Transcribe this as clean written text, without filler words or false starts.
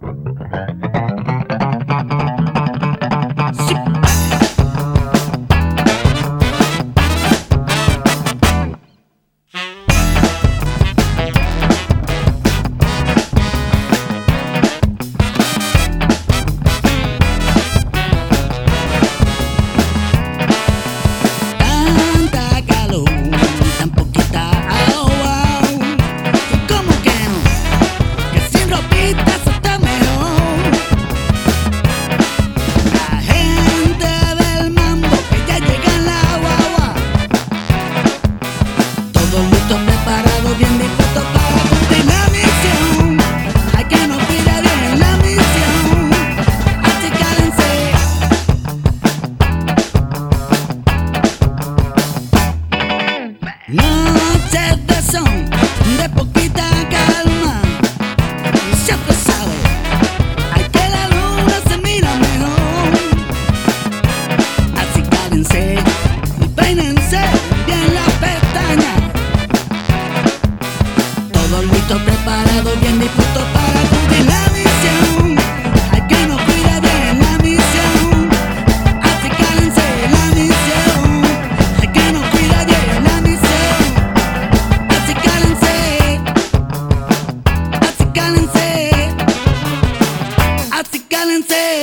Noches de son, de poquita calma, y ya te sabe, hay que la luna se mira mejor. Así cálense y peínense bien las pestañas. Todos listos, preparados, bien dispuestos para cumplir la misión. Hay que nos cuida bien la misión. Así cálense la misión. Hay que nos cuida bien la misión. Cálense.